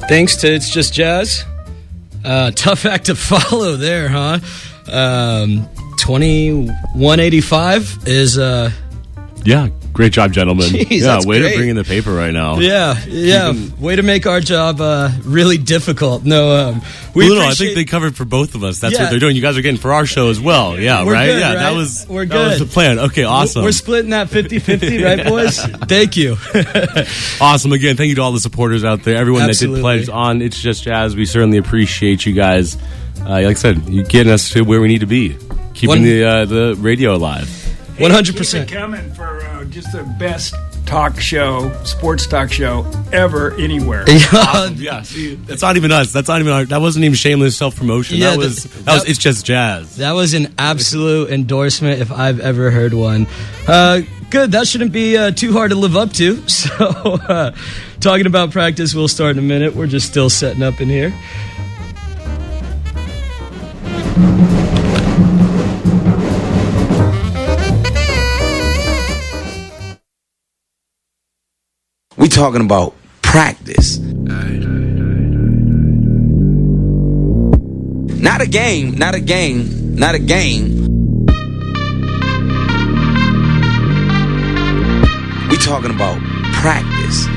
Thanks to It's Just Jazz. Tough act to follow there, huh? 2185 is... Yeah, great job, gentlemen. Jeez, way great to bring in the paper right now. Yeah. Way to make our job really difficult. I think they covered for both of us. That's what they're doing. You guys are getting for our show as well. Yeah, we're right? Good, yeah, right? that was we're that good. was the plan. Okay, awesome. We're splitting that 50-50, right, boys? Thank you. Awesome. Again, thank you to all the supporters out there. Everyone Absolutely. that did pledge on It's Just Jazz. We certainly appreciate you guys. Like I said, you getting us to where we need to be. Keeping the radio alive. 100%. Keep it coming for just the best sports talk show ever, anywhere. Awesome. Yeah, see, that's not even us. That wasn't even shameless self-promotion. Yeah, that was It's Just Jazz. That was an absolute endorsement if I've ever heard one. Good. That shouldn't be too hard to live up to. So, talking about practice, we'll start in a minute. We're just still setting up in here. We talking about practice. Not a game. We talking about practice.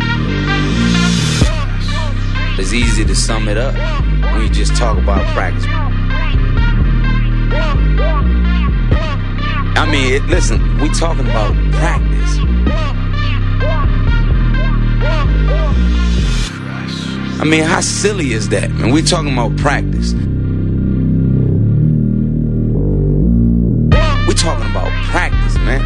It's easy to sum it up when you just talk about practice. Listen, we talking about practice. How silly is that, man? We're talking about practice. We're talking about practice, man.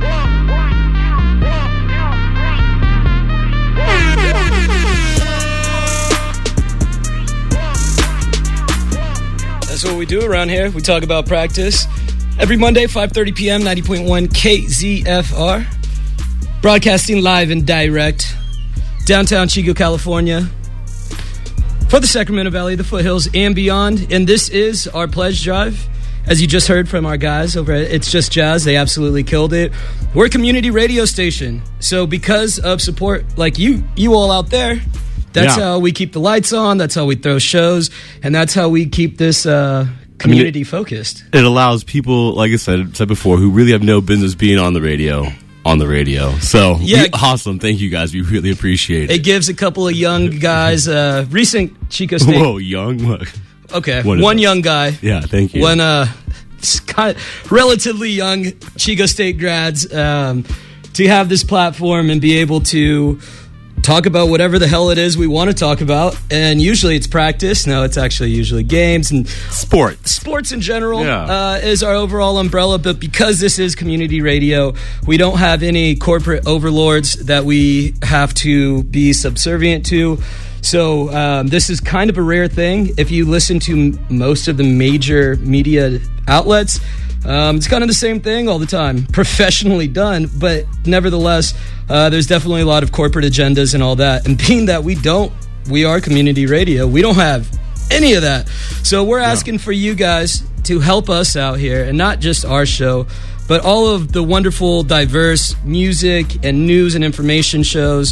That's what we do around here. We talk about practice. Every Monday, 5:30 p.m., 90.1 KZFR. Broadcasting live and direct. Downtown Chico, California. For the Sacramento Valley, the foothills, and beyond. And this is our pledge drive. As you just heard from our guys over at It's Just Jazz, they absolutely killed it. We're a community radio station. So because of support like you all out there, that's how we keep the lights on, that's how we throw shows, and that's how we keep this community focused. It allows people, like I said before, who really have no business being on the radio. So, awesome. Thank you, guys. We really appreciate it. It gives a couple of young guys, recent Chico State. Whoa, young? Look. Okay, one young guy. Yeah, thank you. One relatively young Chico State grads to have this platform and be able to talk about whatever the hell it is we want to talk about. And usually it's practice. No, it's actually usually games and sports in general is our overall umbrella. But because this is community radio, we don't have any corporate overlords that we have to be subservient to. So this is kind of a rare thing. If you listen to most of the major media outlets, it's kind of the same thing all the time, professionally done, but nevertheless, there's definitely a lot of corporate agendas and all that. And being that we are community radio, we don't have any of that. So we're asking for you guys to help us out here, and not just our show, but all of the wonderful, diverse music and news and information shows.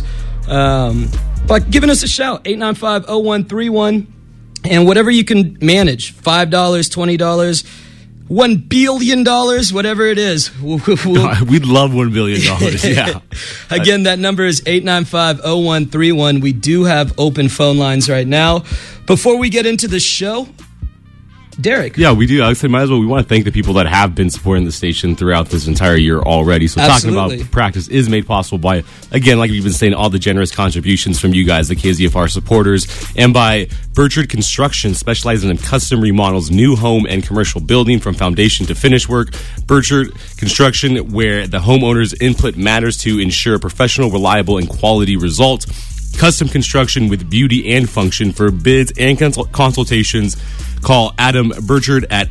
By giving us a shout, 895-0131, and whatever you can manage, $5, $20, $1 billion, whatever it is. We'd love $1 billion, yeah. Again, that number is 895-0131. We do have open phone lines right now. Before we get into the show, Derek. Yeah, we do. I would say might as well. We want to thank the people that have been supporting the station throughout this entire year already. So Absolutely. Talking about practice is made possible by, again, like we've been saying, all the generous contributions from you guys, the KZFR supporters, and by Burchard Construction, specializing in custom remodels, new home and commercial building from foundation to finish work. Burchard Construction, where the homeowner's input matters to ensure professional, reliable, and quality results. Custom construction with beauty and function. For bids and consultations, call Adam Burchard at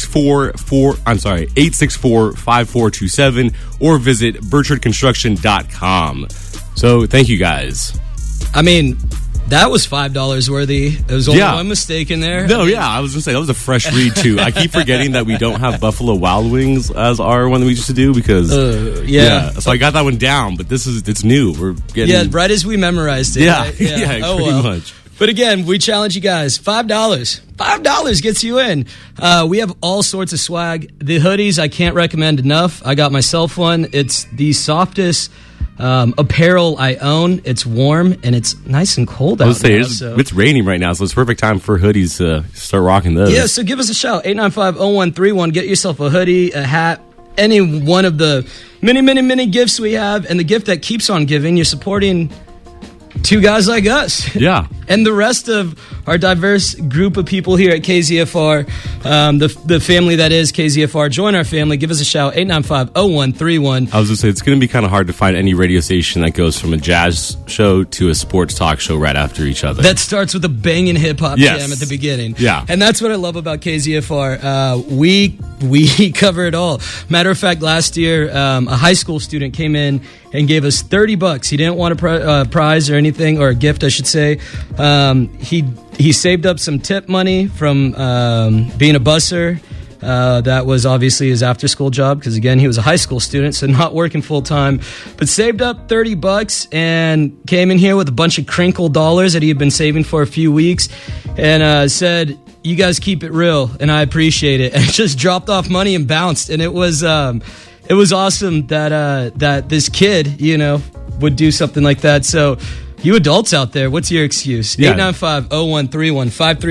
864-5427 or visit burchardconstruction.com. So thank you guys. I mean, that was $5 worthy. It was only one mistake in there. No, I was going to say, that was a fresh read, too. I keep forgetting that we don't have Buffalo Wild Wings as our one that we used to do because... So I got that one down, but it's new. We're getting... Yeah, right as we memorized it. Yeah, right? pretty much. But again, we challenge you guys. $5. $5 gets you in. We have all sorts of swag. The hoodies, I can't recommend enough. I got myself one. It's the softest apparel I own. It's warm and it's nice and cold out now. It's raining right now, so it's perfect time for hoodies to start rocking those. Yeah, so give us a shout. 895-0131. Get yourself a hoodie, a hat, any one of the many gifts we have. And the gift that keeps on giving, you're supporting two guys like us. Yeah. And the rest of our diverse group of people here at KZFR, the family that is KZFR, join our family. Give us a shout, 895-0131. I was going to say, it's going to be kind of hard to find any radio station that goes from a jazz show to a sports talk show right after each other. That starts with a banging hip-hop jam at the beginning. Yeah. And that's what I love about KZFR. We cover it all. Matter of fact, last year, a high school student came in and gave us $30. He didn't want a prize or anything, or a gift, I should say. He saved up some tip money from being a busser. That was obviously his after-school job because, again, he was a high school student, so not working full-time. But saved up $30 and came in here with a bunch of crinkled dollars that he had been saving for a few weeks and said, "You guys keep it real, and I appreciate it." And just dropped off money and bounced. And it was awesome that this kid, would do something like that. So you adults out there, what's your excuse? Yeah. 895-0131,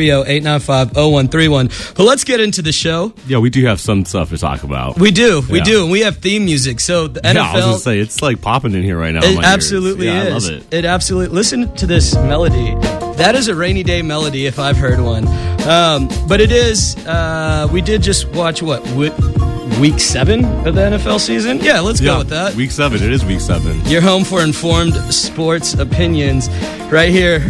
530-895-0131. But let's get into the show. Yeah, we do have some stuff to talk about. We do. And we have theme music. So the NFL... Yeah, I was going to say, it's like popping in here right now. It absolutely is. I love it. It absolutely... Listen to this melody. That is a rainy day melody if I've heard one. But it is... we did just watch, Week 7 of the NFL season? Yeah, let's go with that. Week 7. It is Week 7. You're home for informed sports opinions right here.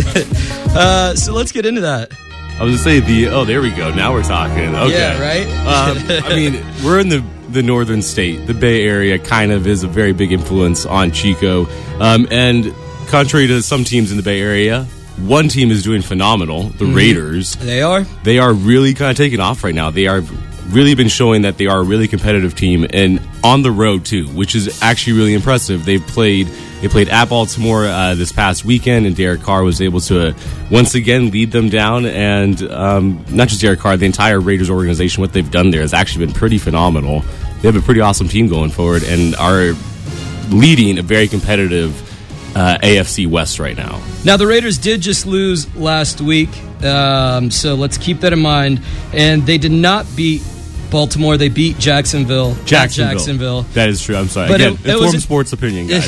So let's get into that. I was going to say there we go. Now we're talking. Okay. Yeah, right? We're in the northern state. The Bay Area kind of is a very big influence on Chico. And contrary to some teams in the Bay Area, one team is doing phenomenal. The Raiders. They are? They are really kind of taking off right now. They are really been showing that they are a really competitive team, and on the road too, which is actually really impressive. They played at Baltimore this past weekend, and Derek Carr was able to once again lead them down. And not just Derek Carr, the entire Raiders organization, what they've done there has actually been pretty phenomenal. They have a pretty awesome team going forward and are leading a very competitive AFC West right now. Now, the Raiders did just lose last week, so let's keep that in mind. And they did not beat Baltimore. They beat Jacksonville. That is true. I'm sorry. But again, it informed sports opinion, guys.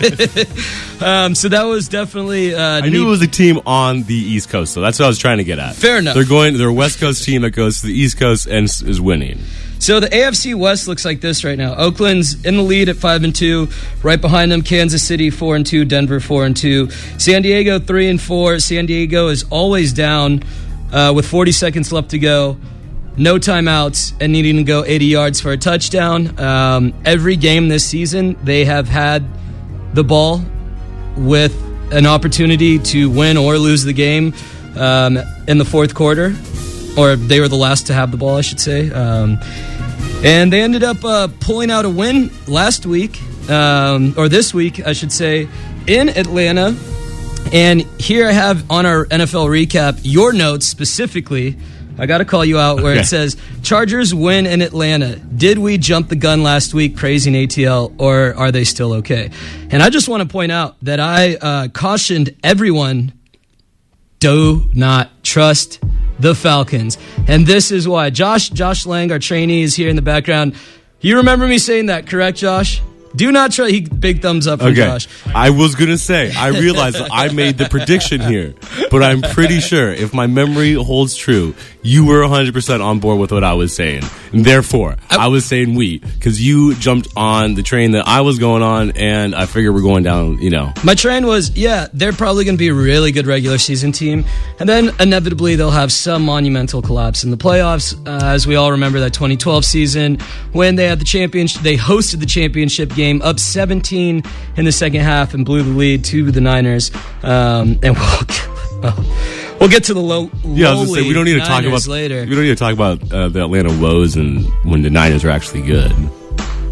So that was definitely... I knew it was a team on the East Coast, so that's what I was trying to get at. Fair enough. They're a West Coast team that goes to the East Coast and is winning. So the AFC West looks like this right now. Oakland's in the lead at 5-2. Right behind them, Kansas City 4-2, Denver 4-2, San Diego 3-4. San Diego is always down with 40 seconds left to go. No timeouts and needing to go 80 yards for a touchdown. Every game this season, they have had the ball with an opportunity to win or lose the game in the fourth quarter. Or they were the last to have the ball, I should say. And they ended up pulling out a win last week, or this week, I should say, in Atlanta. And here I have on our NFL recap your notes specifically. I got to call you out where it says, Chargers win in Atlanta. Did we jump the gun last week, praising ATL, or are they still okay? And I just want to point out that I cautioned everyone, do not trust the Falcons. And this is why. Josh Lang, our trainee, is here in the background. You remember me saying that, correct, Josh? Do not try. Big thumbs up from Josh. I was going to say, I realized that I made the prediction here, but I'm pretty sure if my memory holds true, you were 100% on board with what I was saying. And therefore, I was saying we, because you jumped on the train that I was going on, and I figured we're going down, My train was, they're probably going to be a really good regular season team, and then inevitably they'll have some monumental collapse in the playoffs, as we all remember that 2012 season when they had the championship, they hosted the championship game, up 17 in the second half and blew the lead to the Niners. And we'll get to the lowly I was gonna say, we don't need to talk about later. We don't need to talk about the Atlanta woes and when the Niners are actually good.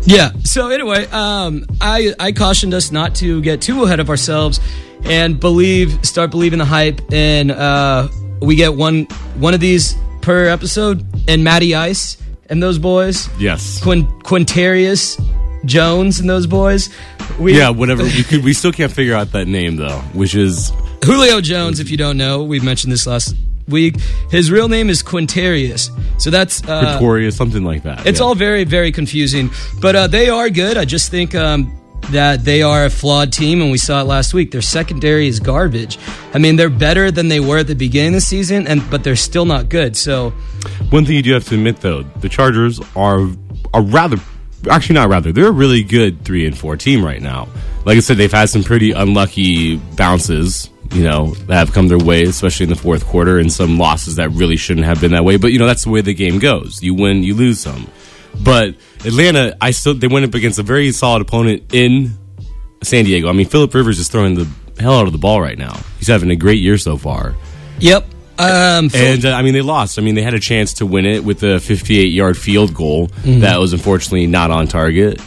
Yeah. So anyway, I cautioned us not to get too ahead of ourselves and start believing the hype, and we get one of these per episode, and Matty Ice and those boys. Yes. Quintarius Jones and those boys. Whatever. We still can't figure out that name though, which is Julio Jones. If you don't know, we mentioned this last week. His real name is Quintarius. So that's Victoria, something like that. It's all very, very confusing. But they are good. I just think that they are a flawed team, and we saw it last week. Their secondary is garbage. I mean, they're better than they were at the beginning of the season, but they're still not good. So, one thing you do have to admit, though, the Chargers are rather. Actually, not rather. They're a really good 3-4 team right now. Like I said, they've had some pretty unlucky bounces, that have come their way, especially in the fourth quarter, and some losses that really shouldn't have been that way. But, that's the way the game goes. You win, you lose some. But Atlanta, they went up against a very solid opponent in San Diego. I mean, Phillip Rivers is throwing the hell out of the ball right now. He's having a great year so far. Yep. They lost. I mean, they had a chance to win it with a 58-yard field goal that was unfortunately not on target.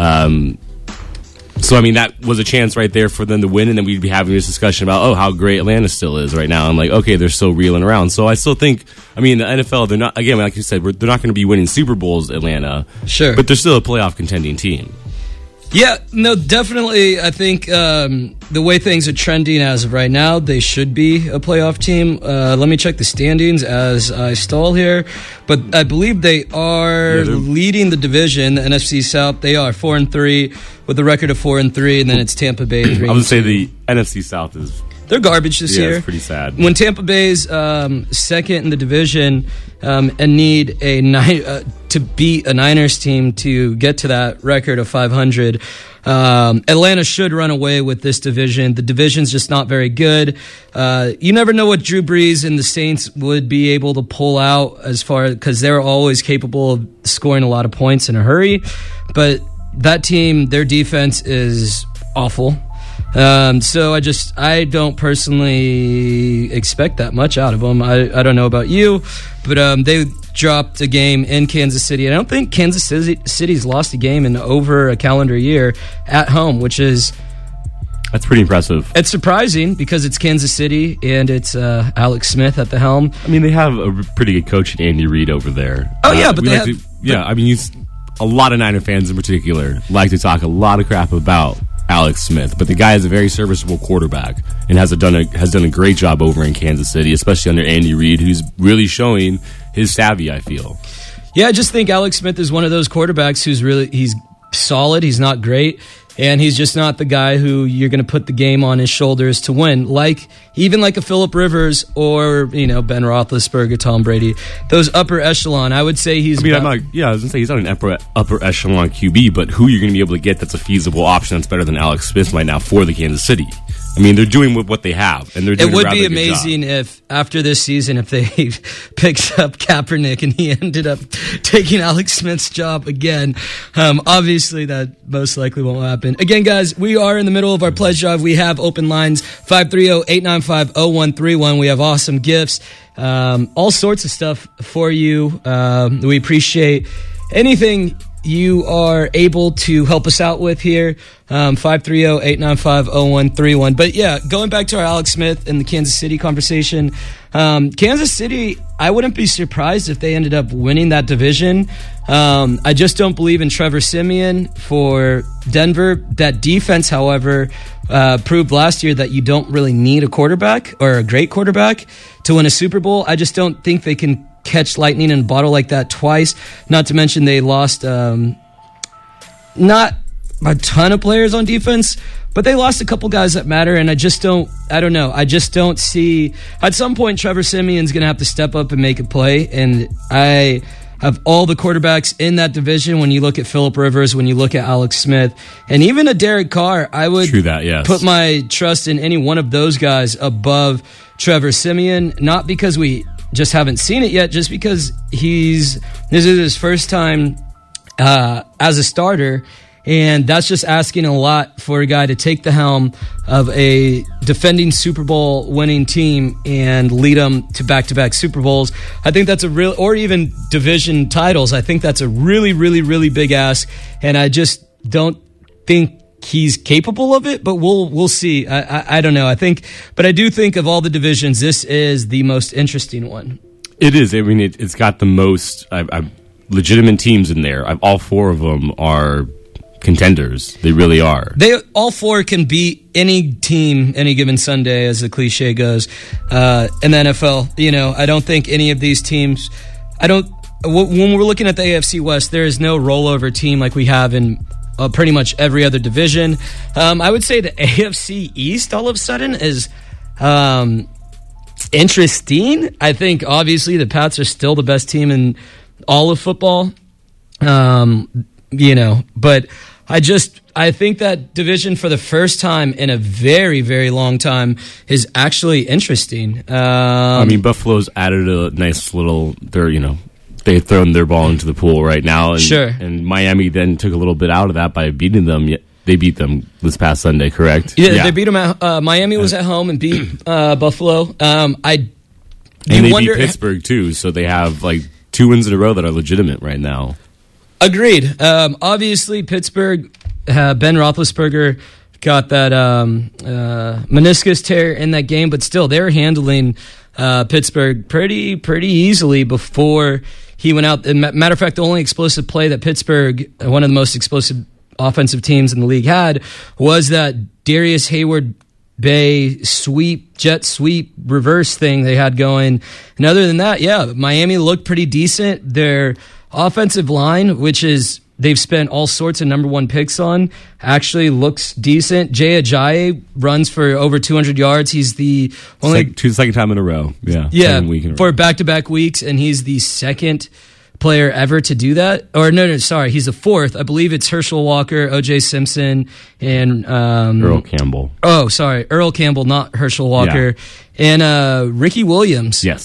So, I mean, that was a chance right there for them to win, and then we'd be having this discussion about, how great Atlanta still is right now. I'm like, okay, they're still reeling around. So I still think, the NFL, they're not, again, like you said, they're not going to be winning Super Bowls, Atlanta. Sure. But they're still a playoff contending team. Yeah, no, definitely. I think the way things are trending as of right now, they should be a playoff team. Let me check the standings as I stall here. But I believe they are leading the division, the NFC South. They are 4-3 with a record of 4-3, and then it's Tampa Bay 3. I would say the NFC South is... They're garbage this year. It's pretty sad. When Tampa Bay's second in the division and need to beat a Niners team to get to that record of 500, Atlanta should run away with this division. The division's just not very good. You never know what Drew Brees and the Saints would be able to pull out because they're always capable of scoring a lot of points in a hurry. But that team, their defense is awful. So I don't personally expect that much out of them. I don't know about you, but they dropped a game in Kansas City. I don't think Kansas City's lost a game in over a calendar year at home, that's pretty impressive. It's surprising because it's Kansas City and it's Alex Smith at the helm. I mean, they have a pretty good coach in Andy Reid over there. Oh, yeah, but a lot of Niner fans in particular like to talk a lot of crap about Alex Smith, but the guy is a very serviceable quarterback and has done a great job over in Kansas City, especially under Andy Reid, who's really showing his savvy, I feel. Yeah, I just think Alex Smith is one of those quarterbacks he's solid, he's not great, and he's just not the guy who you're going to put the game on his shoulders to win, even like a Phillip Rivers or Ben Roethlisberger, Tom Brady. Those upper echelon, I would say he's... I was going to say he's not an upper echelon QB, but who you're going to be able to get that's a feasible option that's better than Alex Smith right now for the Kansas City. I mean, they're doing what they have, and they're doing. It would be amazing if after this season, if they picked up Kaepernick and he ended up taking Alex Smith's job again. Obviously, that most likely won't happen. Again, guys, we are in the middle of our pledge drive. We have open lines 530-895-0131. We have awesome gifts, all sorts of stuff for you. We appreciate anything you are able to help us out with here. 530-895-0131. But yeah, going back to our Alex Smith and the Kansas City conversation, Kansas City, I wouldn't be surprised if they ended up winning that division. I just don't believe in Trevor Siemian for Denver. That defense, however, proved last year that you don't really need a quarterback or a great quarterback to win a Super Bowl. I just don't think they can catch lightning in a bottle like that twice. Not to mention they lost not a ton of players on defense, but they lost a couple guys that matter, and I don't know. I just don't see... At some point, Trevor Siemian's going to have to step up and make a play, and I have all the quarterbacks in that division. When you look at Phillip Rivers, when you look at Alex Smith, and even a Derek Carr, I would put my trust in any one of those guys above Trevor Siemian, not because we just haven't seen it yet, just because this is his first time as a starter, And that's just asking a lot for a guy to take the helm of a defending Super Bowl winning team and lead them to back-to-back Super Bowls. I think that's a real, or even division titles. I think that's a really, really, really big ask. And I just don't think he's capable of it, but we'll see. I don't know. But I do think of all the divisions, this is the most interesting one. It is. I mean, it's got the most I've legitimate teams in there. All four of them are contenders. They really are. All four can beat any team any given Sunday, as the cliche goes, in the NFL. You know, I don't think any of these teams. When we're looking at the AFC West, there is no rollover team like we have in pretty much every other division. I would say the AFC East all of a sudden is interesting. I think obviously the Pats are still the best team in all of football. You know, but I think that division for the first time in a very, very long time is actually interesting. I mean, Buffalo's added a nice little, they've thrown their ball into the pool right now. And, sure. And Miami then took a little bit out of that by beating them. They beat them this past Sunday, correct? Yeah. They beat them at, Miami was at home and beat Buffalo. They beat Pittsburgh too, so they have like 2 wins in a row that are legitimate right now. Agreed. Obviously, Pittsburgh, Ben Roethlisberger got that meniscus tear in that game, but still, they were handling Pittsburgh pretty easily before he went out. Matter of fact, the only explosive play that Pittsburgh, one of the most explosive offensive teams in the league, had was that Darius Hayward Bay jet sweep reverse thing they had going. And other than that, yeah, Miami looked pretty decent. Their offensive line, which is they've spent all sorts of number one picks on, actually looks decent. Jay Ajayi runs for over 200 yards. He's the only second time in a row. Yeah, for back-to-back weeks, and he's the second player ever to do that. Or sorry, he's the fourth. I believe it's Herschel Walker, O.J. Simpson, and Earl Campbell. Oh, sorry, Earl Campbell, not Herschel Walker, and Ricky Williams. Yes.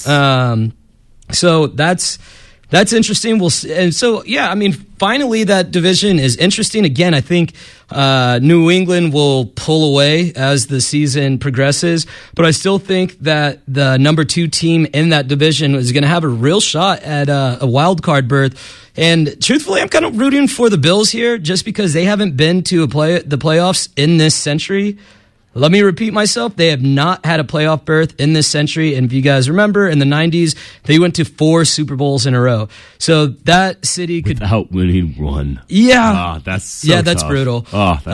So that's interesting. I mean, finally that division is interesting. Again, I think New England will pull away as the season progresses, but I still think that the number 2 team in that division is going to have a real shot at a wild card berth. And truthfully, I'm kind of rooting for the Bills here just because they haven't been to the playoffs in this century. Let me repeat myself. They have not had a playoff berth in this century. And if you guys remember, in the 90s, they went to 4 Super Bowls in a row. So that city could... Without winning one. Yeah. That's so that's tough. brutal.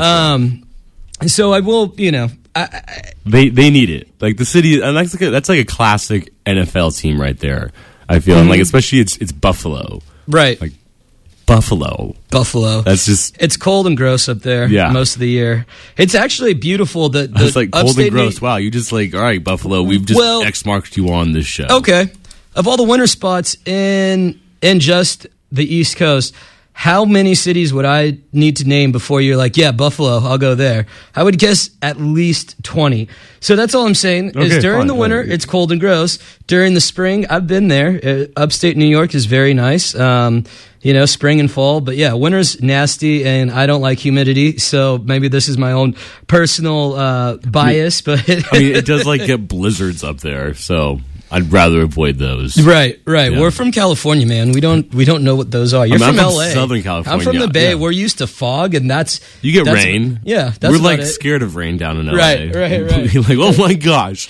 That's so I will, They need it. Like the city, and that's like a classic NFL team right there, I feel. And like, especially it's Buffalo. Right. Like, Buffalo. That's just... It's cold and gross up there most of the year. It's actually beautiful. It's like cold and gross. Wow, you just like, all right, Buffalo, we've just X-marked you on this show. Okay. Of all the winter spots in just the East Coast, how many cities would I need to name before you're like, yeah, Buffalo, I'll go there? I would guess at least 20. So that's all I'm saying is during the winter, it's cold and gross. During the spring, I've been there. Upstate New York is very nice. Spring and fall. But yeah, winter's nasty and I don't like humidity. So maybe this is my own personal bias. But I mean, it does like get blizzards up there. So I'd rather avoid those. Right. Yeah. We're from California, man. We don't know what those are. You're from LA. Southern California. I'm from the Bay. Yeah. We're used to fog, and you get rain. Yeah, we're like scared of rain down in LA. Right. Like, oh my gosh,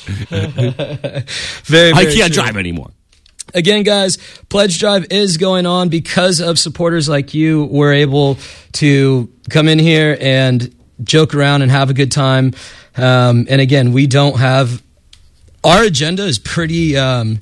very I can't true. drive anymore. Again, guys, Pledge Drive is going on because of supporters like you. We're able to come in here and joke around and have a good time. And again, we don't have... Our agenda is pretty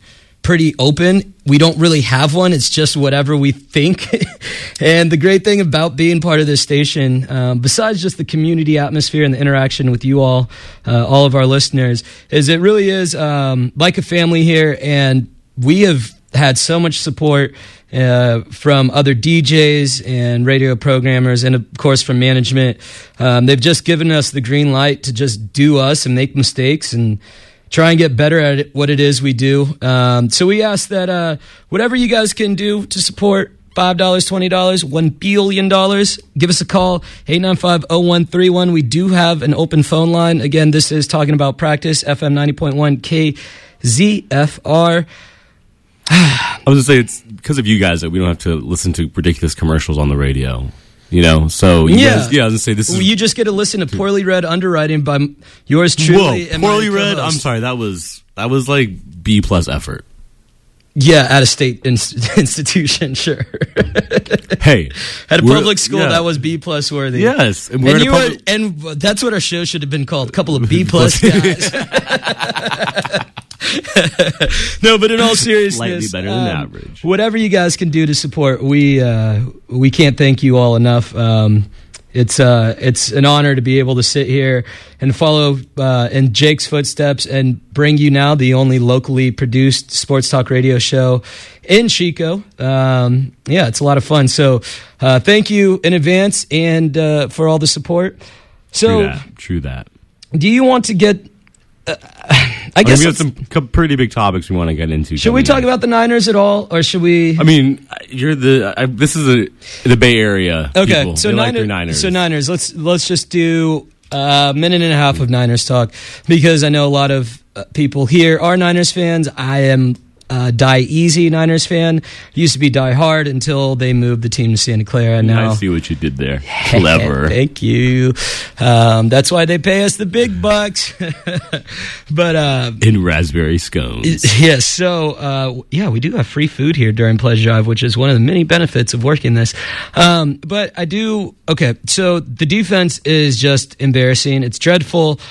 open. We don't really have one. It's just whatever we think. And the great thing about being part of this station, besides just the community atmosphere and the interaction with you all of our listeners, is it really is like a family here. And we have had so much support from other DJs and radio programmers and, of course, from management. They've just given us the green light to just do us and make mistakes and try and get better at what it is we do. So we ask that whatever you guys can do to support, $5, $20, $1 billion. Give us a call, 895-0131. We do have an open phone line. Again, this is Talking About Practice, FM 90.1 KZFR. I was going to say, it's because of you guys that we don't have to listen to ridiculous commercials on the radio. You know, so you guys, I was going to say, this is... You just get to listen to Poorly Read Underwriting by yours truly. Whoa, Poorly Read? I'm sorry, that was like B+ effort. Yeah, at a state institution, sure. Hey, at a public school, that was B+ worthy. Yes, and that's what our show should have been called. A couple of B+ guys. No, but in all seriousness, slightly better than average. Whatever you guys can do to support, we can't thank you all enough. It's an honor to be able to sit here and follow in Jake's footsteps and bring you now the only locally produced sports talk radio show in Chico. It's a lot of fun. So thank you in advance and for all the support. So True that. Do you want to get... I guess we have some pretty big topics we want to get into. Should we talk about the Niners at all, or should we? I mean, this is the Bay Area. Okay, people. So they like their Niners. So Niners. Let's just do a minute and a half of Niners talk, because I know a lot of people here are Niners fans. I am Die Easy Niners fan. Used to be Die Hard until they moved the team to Santa Clara. And now I see what you did there. Clever. Thank you. That's why they pay us the big bucks. But in raspberry scones. Yes. So we do have free food here during Pledge Drive, which is one of the many benefits of working this. But I do. Okay. So the defense is just embarrassing. It's dreadful.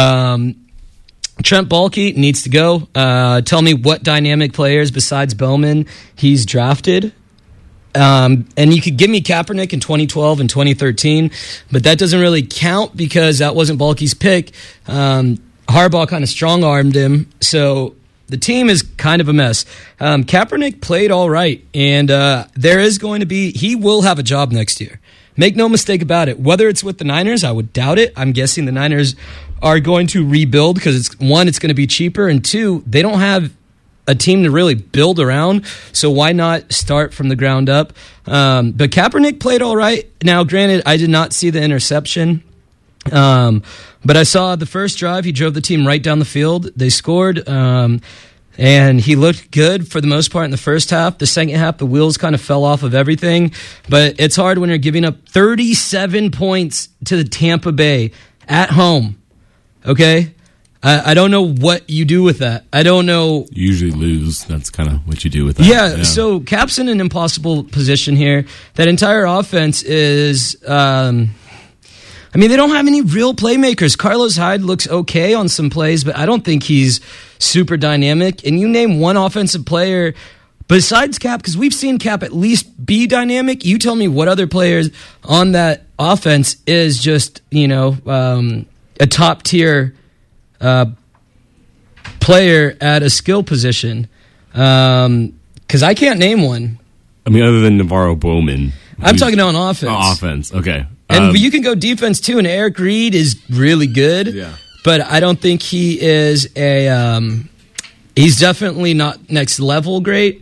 Trent Baalke needs to go. Tell me what dynamic players besides Bowman he's drafted. And you could give me Kaepernick in 2012 and 2013, but that doesn't really count because that wasn't Baalke's pick. Harbaugh kind of strong-armed him, so the team is kind of a mess. Kaepernick played all right, and he will have a job next year. Make no mistake about it. Whether it's with the Niners, I would doubt it. I'm guessing the Niners are going to rebuild because it's going to be cheaper, and two, they don't have a team to really build around, so why not start from the ground up? But Kaepernick played all right. Now, granted, I did not see the interception, but I saw the first drive. He drove the team right down the field. They scored, and he looked good for the most part in the first half. The second half, the wheels kind of fell off of everything, but it's hard when you're giving up 37 points to the Tampa Bay at home. Okay? I don't know what you do with that. I don't know. You usually lose. That's kind of what you do with that. Yeah, so Cap's in an impossible position here. That entire offense is... they don't have any real playmakers. Carlos Hyde looks okay on some plays, but I don't think he's super dynamic. And you name one offensive player besides Cap, because we've seen Cap at least be dynamic. You tell me what other players on that offense is just, a top-tier player at a skill position. Because I can't name one. I mean, other than Navarro Bowman. I'm talking on offense. Offense, okay. And you can go defense, too, and Eric Reed is really good. Yeah. But I don't think he is he's definitely not next level great.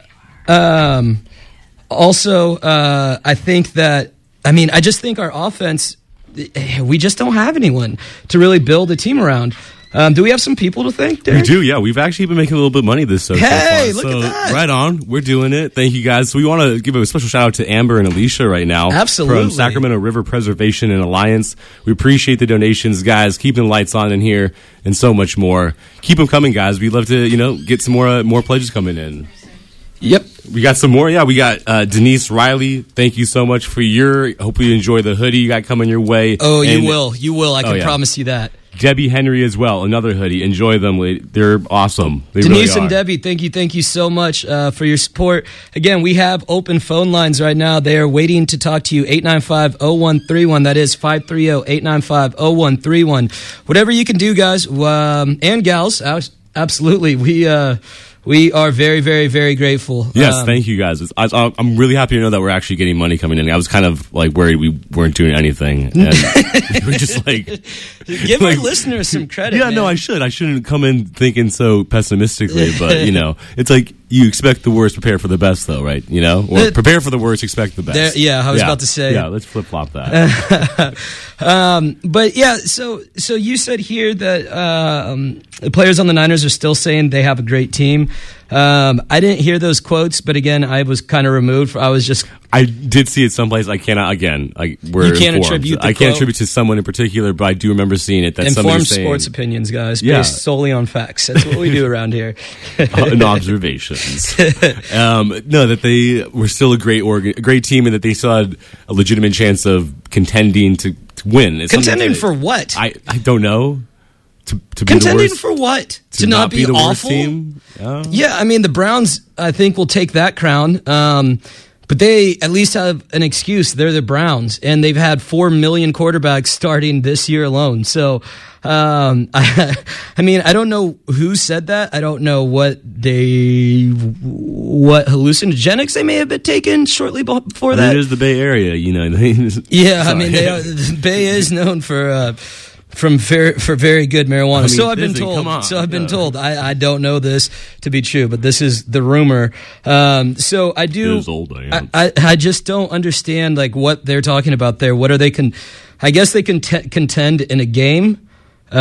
Also, I think that, I just think our offense, we just don't have anyone to really build a team around. Do we have some people to thank, Derek? We do, yeah. We've actually been making a little bit of money this so far. Look at that. Right on. We're doing it. Thank you, guys. So we want to give a special shout-out to Amber and Alicia right now. Absolutely. From Sacramento River Preservation and Alliance. We appreciate the donations, guys. Keeping the lights on in here and so much more. Keep them coming, guys. We'd love to, get some more pledges coming in. Yep. We got some more. Yeah, we got Denise Riley. Thank you so much for hope you enjoy the hoodie you got coming your way. Oh, you will. You will. I can promise you that. Debbie Henry as well, another hoodie. Enjoy them. They're awesome. They Denise really and Debbie, thank you so much for your support. Again, we have open phone lines right now. They are waiting to talk to you. 895-0131. That is 530-895-0131. Whatever you can do, guys and gals. Absolutely. We are very, very, very grateful. Yes, thank you, guys. I'm really happy to know that we're actually getting money coming in. I was kind of worried we weren't doing anything. And we were just give our listeners some credit. Yeah, man. no, I should. I shouldn't come in thinking so pessimistically, but it's you expect the worst, prepare for the best, though, right? You know, or prepare for the worst, expect the best. I was about to say. Yeah, let's flip flop that. But yeah, so you said here that the players on the Niners are still saying they have a great team. I didn't hear those quotes, but again, I was kind of removed. I did see it someplace. I cannot. Again, we're you can't informed. attribute. I can't attribute to someone in particular, but I do remember seeing it. That informed saying, sports opinions, guys, based solely on facts. That's what we do around here. And observations. No, that they were still a great team, and that they still had a legitimate chance of contending to win. It's contending for what? I don't know. To be contending the worst, for what? To not be the awful? Worst team? Yeah, I mean the Browns, I think, will take that crown. But they at least have an excuse. They're the Browns, and they've had 4 million quarterbacks starting this year alone. So, I mean, I don't know who said that. I don't know what hallucinogenics they may have been taken shortly before that. It is the Bay Area, you know. Yeah, I mean, the Bay is known for very good marijuana. I mean, so I've been told. So I've been told. I don't know this to be true, but this is the rumor. So I do. I just don't understand what they're talking about there. What are they? I guess they can contend in a game, but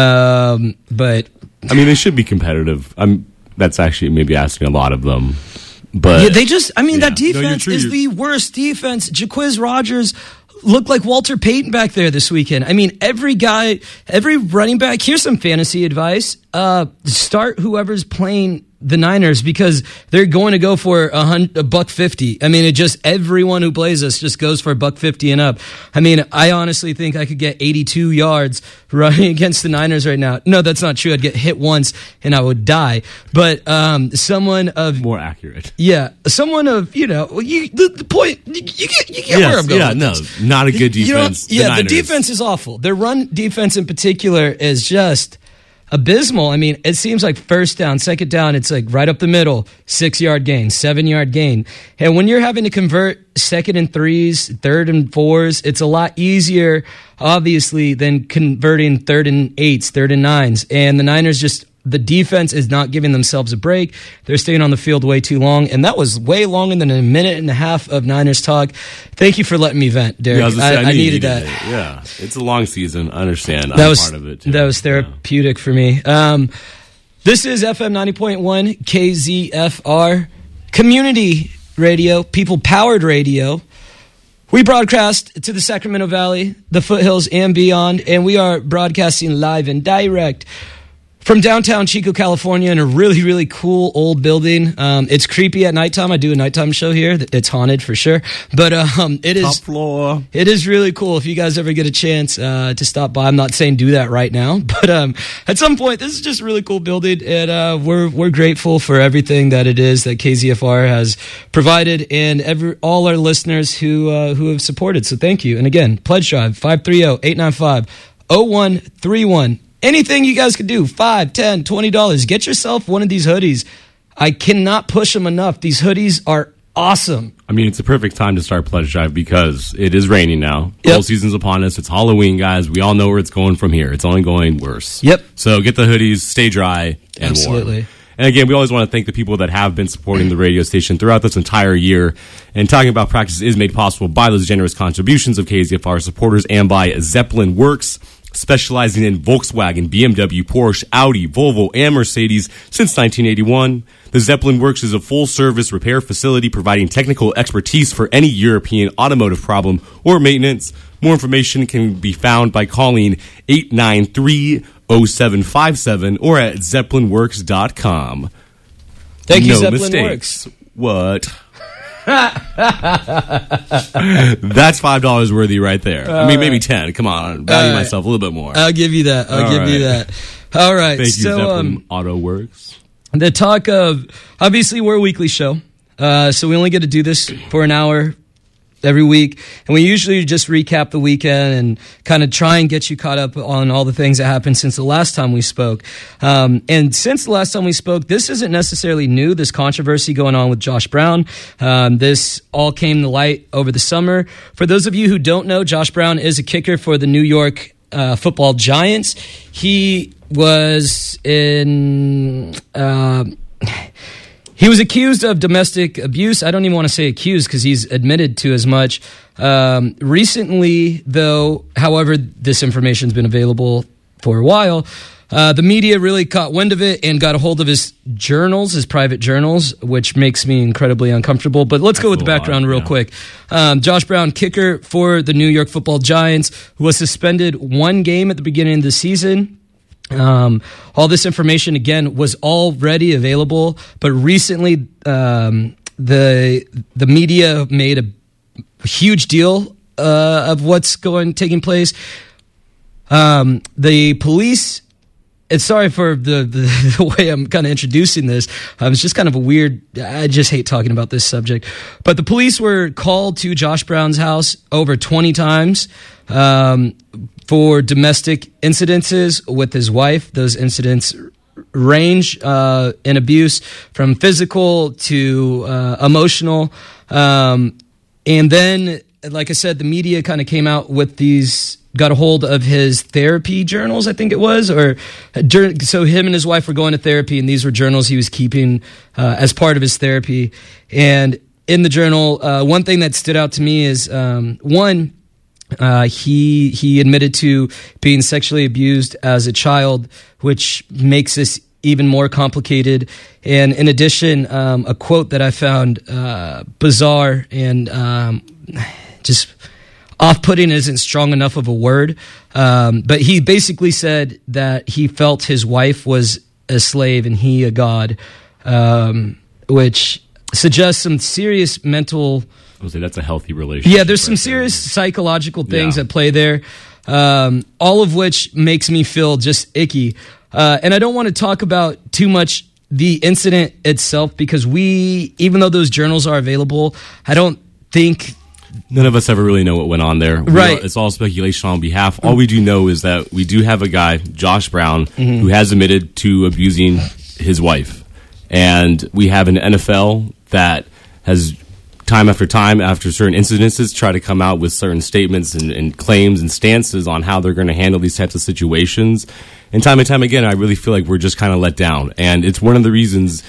I mean they should be competitive. That's actually maybe asking a lot of them. But yeah, they just. I mean that defense is the worst defense. Jacquizz Rodgers looked like Walter Payton back there this weekend. I mean, every running back. Here's some fantasy advice. Start whoever's playing the Niners because they're going to go for $150. I mean, everyone who plays us just goes for $150 and up. I mean, I honestly think I could get 82 yards running against the Niners right now. No, that's not true. I'd get hit once and I would die. But someone of more accurate, someone of the point you get where I'm going. Yeah, no, not a good defense. The defense is awful. Their run defense in particular is just abysmal. I mean, it seems like first down, second down, it's right up the middle, 6-yard gain, 7-yard gain. And when you're having to convert second and threes, third and fours, it's a lot easier, obviously, than converting third and eights, third and nines. And the Niners the defense is not giving themselves a break. They're staying on the field way too long. And that was way longer than a minute and a half of Niners talk. Thank you for letting me vent, Derek. Yeah, I needed that. Yeah, it's a long season. I understand. I'm part of it, too. That was therapeutic for me. This is FM 90.1 KZFR community radio, people-powered radio. We broadcast to the Sacramento Valley, the foothills, and beyond. And we are broadcasting live and direct from downtown Chico, California, in a really, really cool old building. It's creepy at nighttime. I do a nighttime show here. It's haunted for sure. But it is top floor. It is really cool. If you guys ever get a chance to stop by, I'm not saying do that right now, but at some point, this is just a really cool building, and we're grateful for everything that it is that KZFR has provided, and all our listeners who have supported. So thank you. And again, pledge drive 530-895-0131. Anything you guys could do, $5, $10, $20. Get yourself one of these hoodies. I cannot push them enough. These hoodies are awesome. I mean, it's a perfect time to start Pledge Drive because it is raining now. Yep. Fall season's upon us. It's Halloween, guys. We all know where it's going from here. It's only going worse. Yep. So get the hoodies, stay dry, and Absolutely. warm. And again, we always want to thank the people that have been supporting the radio station throughout this entire year. And talking about practice is made possible by those generous contributions of KZFR supporters and by Zeppelin Works, specializing in Volkswagen, BMW, Porsche, Audi, Volvo, and Mercedes since 1981. The Zeppelin Works is a full-service repair facility providing technical expertise for any European automotive problem or maintenance. More information can be found by calling 893-0757 or at zeppelinworks.com. Thank you, no Zeppelin mistakes. Works. What? That's $5 worthy right there. I mean, maybe 10. Come on, value myself a little bit more. I'll give you that. I'll give you that. All right. Thank you, Zeppelin Auto Works. The talk of, obviously, we're a weekly show, so we only get to do this for an hour every week, and we usually just recap the weekend and kind of try and get you caught up on all the things that happened since the last time we spoke. And since the last time we spoke, this isn't necessarily new, this controversy going on with Josh Brown. This all came to light over the summer. For those of you who don't know, Josh Brown is a kicker for the New York Football Giants. He was in... He was accused of domestic abuse. I don't even want to say accused because he's admitted to as much. Recently, though, however, this information's been available for a while. The media really caught wind of it and got a hold of his journals, his private journals, which makes me incredibly uncomfortable. But let's go with the background real quick. Josh Brown, kicker for the New York Football Giants, who was suspended one game at the beginning of the season. All this information, again, was already available, but recently the media made a huge deal of what's taking place. The police... And sorry for the way I'm kind of introducing this. It's just kind of a weird... I just hate talking about this subject. But the police were called to Josh Brown's house over 20 times for domestic incidences with his wife. Those incidents range in abuse from physical to emotional. And then, like I said, the media kind of came out with these... got a hold of his therapy journals, I think it was, so him and his wife were going to therapy, and these were journals he was keeping as part of his therapy. And in the journal, one thing that stood out to me is he admitted to being sexually abused as a child, which makes this even more complicated. And in addition, a quote that I found bizarre and just off-putting isn't strong enough of a word, but he basically said that he felt his wife was a slave and he a god, which suggests some serious mental... I would say that's a healthy relationship. Yeah, there's some serious psychological things at play there, all of which makes me feel just icky. And I don't want to talk about too much the incident itself because even though those journals are available, I don't think... None of us ever really know what went on there. Right. It's all speculation on behalf. All we do know is that we do have a guy, Josh Brown, who has admitted to abusing his wife. And we have an NFL that has, time after certain incidences, try to come out with certain statements and claims and stances on how they're going to handle these types of situations. And time again, I really feel like we're just kind of let down. And it's one of the reasons...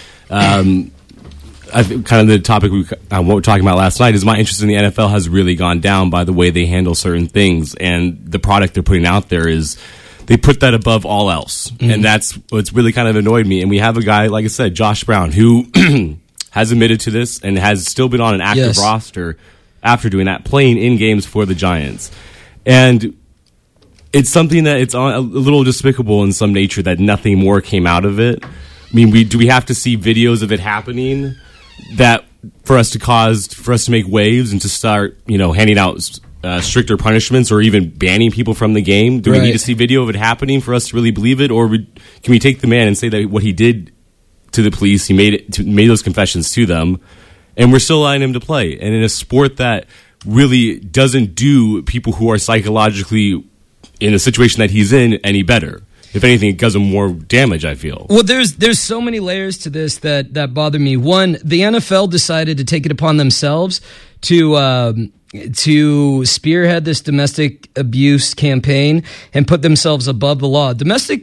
kind of the topic what we were talking about last night is my interest in the NFL has really gone down by the way they handle certain things, and the product they're putting out there is they put that above all else, and that's what's really kind of annoyed me. And we have a guy, like I said, Josh Brown, who has admitted to this and has still been on an active roster after doing that, playing in games for the Giants, and it's something that it's a little despicable in some nature that nothing more came out of it. I mean, do we have to see videos of it happening? That for us to make waves and to start, handing out stricter punishments or even banning people from the game? Do we need to see video of it happening for us to really believe it, or can we take the man and say that what he did to the police, he made those confessions to them, and we're still allowing him to play? And in a sport that really doesn't do people who are psychologically in a situation that he's in any better. If anything, it does him more damage, I feel. Well, there's so many layers to this that bother me. One, the NFL decided to take it upon themselves to spearhead this domestic abuse campaign and put themselves above the law. Domestic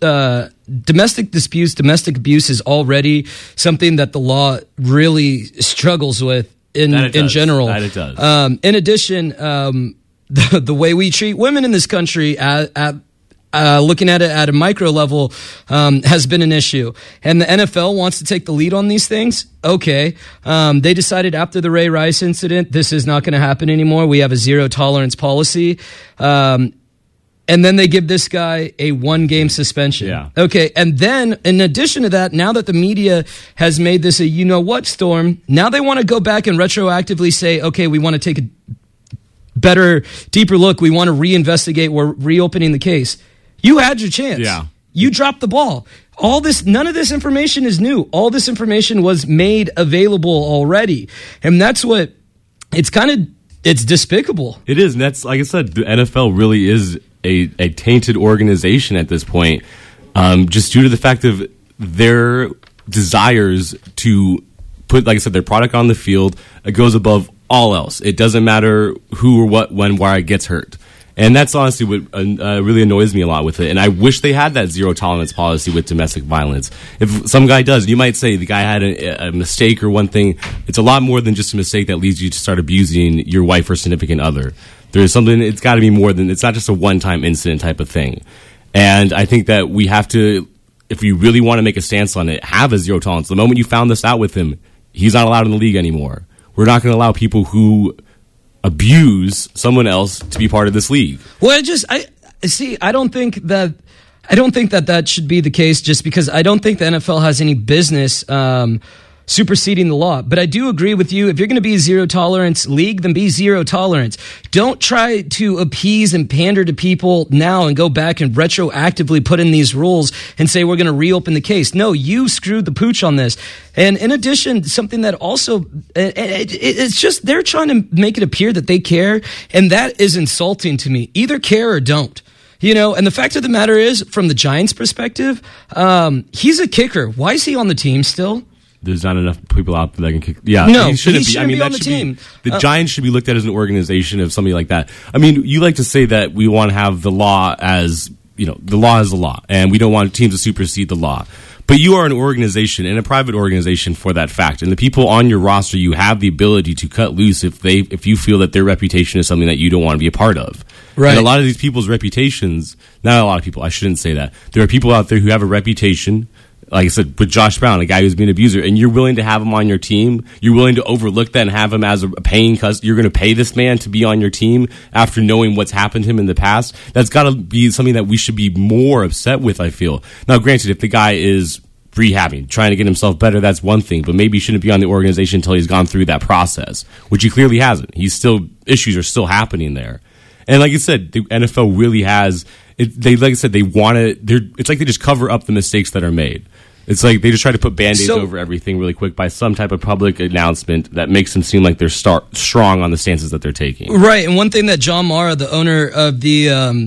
disputes, domestic abuse is already something that the law really struggles with in general. That it does. In addition, the way we treat women in this country looking at it at a micro level has been an issue. And the NFL wants to take the lead on these things. Okay. They decided after the Ray Rice incident, this is not going to happen anymore. We have a zero tolerance policy. And then they give this guy a 1-game suspension. Yeah. Okay. And then in addition to that, now that the media has made this a you-know-what storm, now they want to go back and retroactively say, okay, we want to take a better, deeper look. We want to reinvestigate. We're reopening the case. You had your chance. Yeah. You dropped the ball. None of this information is new. All this information was made available already. And that's what, it's despicable. It is. And that's, like I said, the NFL really is a tainted organization at this point, just due to the fact of their desires to put, like I said, their product on the field. It goes above all else. It doesn't matter who or what, when, why it gets hurt. And that's honestly what really annoys me a lot with it. And I wish they had that zero tolerance policy with domestic violence. If some guy does, you might say the guy had a mistake or one thing. It's a lot more than just a mistake that leads you to start abusing your wife or significant other. There's something, it's got to be more than, it's not just a one-time incident type of thing. And I think that we have to, if you really want to make a stance on it, have a zero tolerance. The moment you found this out with him, he's not allowed in the league anymore. We're not going to allow people who abuse someone else to be part of this league. Well, I don't think that should be the case, just because I don't think the NFL has any business superseding the law. But I do agree with you. If you're going to be a zero tolerance league, then be zero tolerance. Don't try to appease and pander to people now and go back and retroactively put in these rules and say we're going to reopen the case. No, you screwed the pooch on this. And in addition, something that also, it's just they're trying to make it appear that they care, and that is insulting to me. Either care or don't. You know, and the fact of the matter is, from the Giants' perspective, he's a kicker. Why is he on the team still? There's not enough people out there that can kick. Yeah, no, he shouldn't be. I mean, be on the team. The Giants should be looked at as an organization of somebody like that. I mean, you like to say that we want to have the law as, you know, the law is the law, and we don't want teams to supersede the law. But you are an organization and a private organization for that fact. And the people on your roster, you have the ability to cut loose if you feel that their reputation is something that you don't want to be a part of. Right. And a lot of these people's reputations, not a lot of people, I shouldn't say that. There are people out there who have a reputation, like I said, with Josh Brown, a guy who's been an abuser, and you're willing to have him on your team. You're willing to overlook that and have him as a paying customer. You're going to pay this man to be on your team after knowing what's happened to him in the past. That's got to be something that we should be more upset with, I feel. Now, granted, if the guy is rehabbing, trying to get himself better, that's one thing, but maybe he shouldn't be on the organization until he's gone through that process, which he clearly hasn't. Issues are still happening there. And like you said, the NFL really has, like I said, they want to, it's like they just cover up the mistakes that are made. It's like they just try to put Band-Aids over everything really quick by some type of public announcement that makes them seem like they're strong on the stances that they're taking. Right, and one thing that John Mara, the owner of the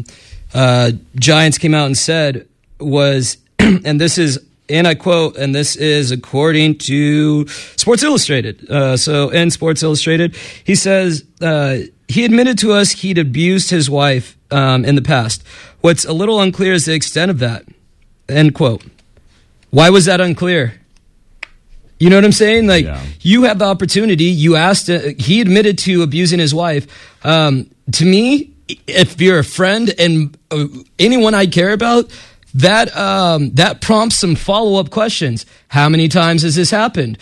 Giants, came out and said was, and this is, and I quote, and this is according to Sports Illustrated. So in Sports Illustrated, he says, he admitted to us he'd abused his wife in the past. What's a little unclear is the extent of that. End quote. Why was that unclear? You know what I'm saying? Like, You had the opportunity. You asked. He admitted to abusing his wife. To me, if you're a friend and anyone I care about, that prompts some follow-up questions. How many times has this happened?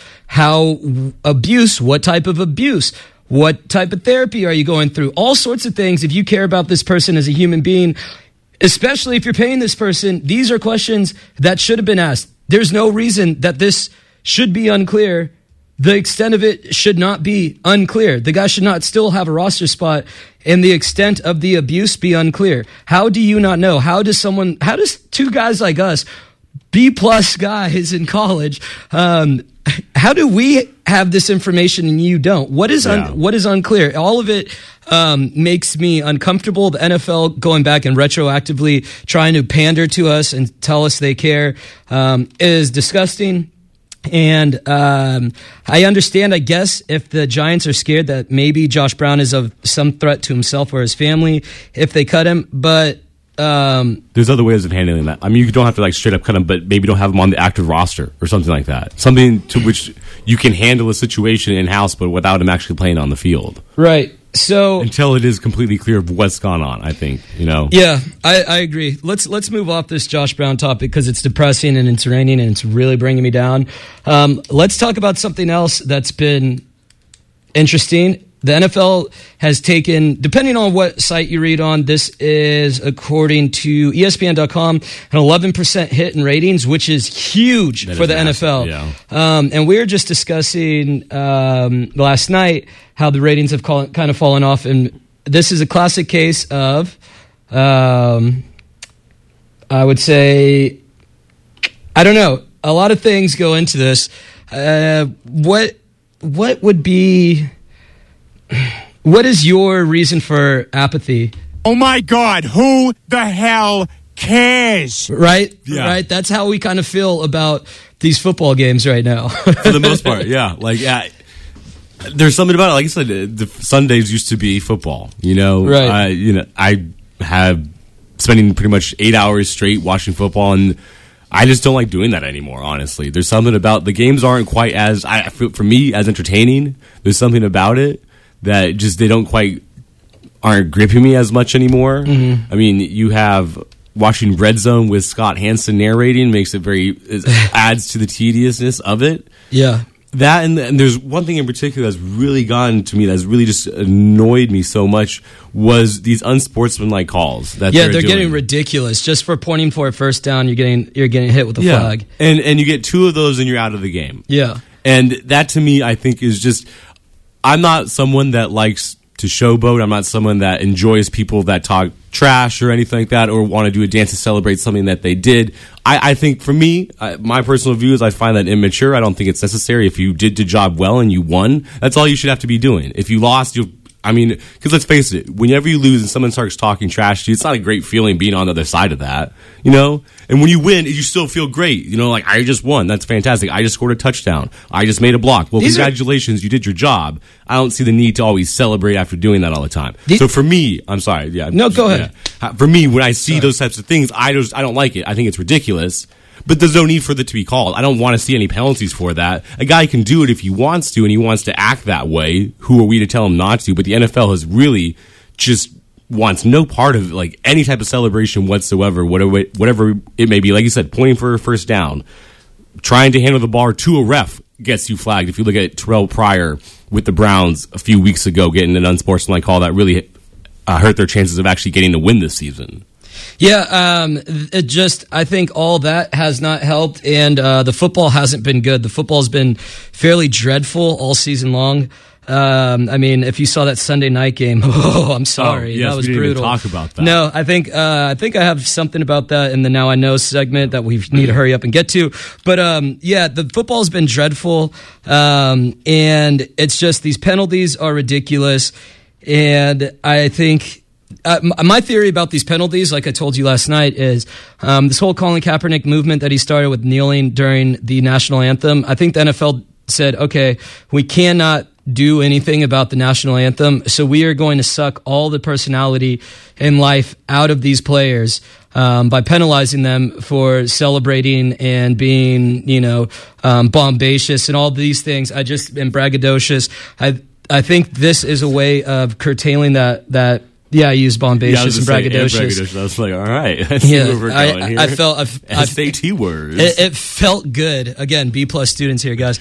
What type of abuse? What type of therapy are you going through? All sorts of things. If you care about this person as a human being, especially if you're paying this person, these are questions that should have been asked. There's no reason that this should be unclear. The extent of it should not be unclear. The guy should not still have a roster spot, and the extent of the abuse be unclear. How do you not know? How does two guys like us, B+ guys in college, how do we have this information and you don't? What is unclear? All of it makes me uncomfortable. The NFL going back and retroactively trying to pander to us and tell us they care is disgusting. And I understand, I guess, if the Giants are scared that maybe Josh Brown is of some threat to himself or his family if they cut him, but there's other ways of handling that. I mean, you don't have to like straight up cut him, but maybe don't have him on the active roster or something like that. Something to which you can handle a situation in-house, but without him actually playing on the field. Right. So until it is completely clear of what's gone on, I think, Yeah, I agree. Let's move off this Josh Brown topic because it's depressing and it's raining and it's really bringing me down. Let's talk about something else that's been interesting. The NFL has taken, depending on what site you read on, this is according to ESPN.com, an 11% hit in ratings, which is huge for the NFL. Yeah. And we were just discussing last night how the ratings have kind of fallen off. And this is a classic case of, I would say, I don't know. A lot of things go into this. What would be... What is your reason for apathy? Oh my God, who the hell cares? Right? Yeah. Right? That's how we kind of feel about these football games right now. For the most part, yeah. there's something about it. Like I said, the Sundays used to be football. Right. I have spending pretty much 8 hours straight watching football, and I just don't like doing that anymore. Honestly, there's something about the games aren't quite as for me as entertaining. There's something about it that just aren't gripping me as much anymore. Mm-hmm. I mean, you have watching Red Zone with Scott Hansen narrating makes it adds to the tediousness of it. Yeah. That and there's one thing in particular that's really gotten to me, that's really just annoyed me so much, was these unsportsmanlike calls that they're getting ridiculous. Just for pointing for a first down, you're getting hit with a flag, and you get 2 of those and you're out of the game. Yeah, and that to me, I think, is just, I'm not someone that likes to showboat. I'm not someone that enjoys people that talk trash or anything like that, or want to do a dance to celebrate something that they did. I think for me, my personal view is I find that immature. I don't think it's necessary. If you did the job well and you won, that's all you should have to be doing. If you lost, because let's face it, whenever you lose and someone starts talking trash to you, it's not a great feeling being on the other side of that, And when you win, you still feel great. Like, I just won. That's fantastic. I just scored a touchdown. I just made a block. Well, congratulations. You did your job. I don't see the need to always celebrate after doing that all the time. So for me, I'm sorry. Yeah. No, go ahead. Yeah. For me, when I see those types of things, I don't like it. I think it's ridiculous. But there's no need for it to be called. I don't want to see any penalties for that. A guy can do it if he wants to, and he wants to act that way. Who are we to tell him not to? But the NFL has really just wants no part of like any type of celebration whatsoever, whatever it may be. Like you said, pointing for a first down, trying to handle the ball to a ref gets you flagged. If you look at Terrell Pryor with the Browns a few weeks ago, getting an unsportsmanlike call that really hurt their chances of actually getting the win this season. Yeah, I think all that has not helped, and the football hasn't been good. The football's been fairly dreadful all season long. I mean, if you saw that Sunday night game, I'm sorry, yes, that was we didn't brutal. Even talk about that. No, I think I have something about that in the Now I Know segment that we need to hurry up and get to. But the football's been dreadful, and it's just these penalties are ridiculous, and I think. My theory about these penalties, like I told you last night, is this whole Colin Kaepernick movement that he started with kneeling during the national anthem. I think the NFL said, okay, we cannot do anything about the national anthem, so we are going to suck all the personality and life out of these players by penalizing them for celebrating and being, bombacious and all these things. And braggadocious. I think this is a way of curtailing that. Yeah, I used bombacious and braggadocious. I was like, all right, let's see where we're going here. I felt SAT words. It felt good. Again, B+ students here, guys.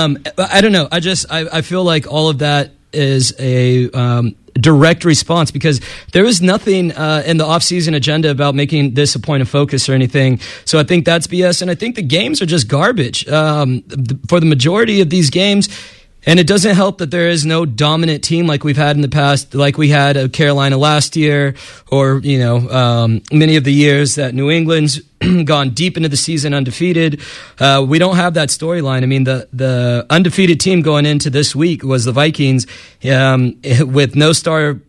I don't know. I feel like all of that is a direct response because there was nothing in the off-season agenda about making this a point of focus or anything. So I think that's BS, and I think the games are just garbage. For the majority of these games. And it doesn't help that there is no dominant team like we've had in the past, like we had Carolina last year, or many of the years that New England's gone deep into the season undefeated. We don't have that storyline. I mean, the undefeated team going into this week was the Vikings, with no star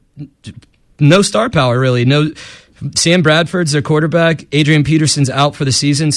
power really. No, Sam Bradford's their quarterback. Adrian Peterson's out for the season,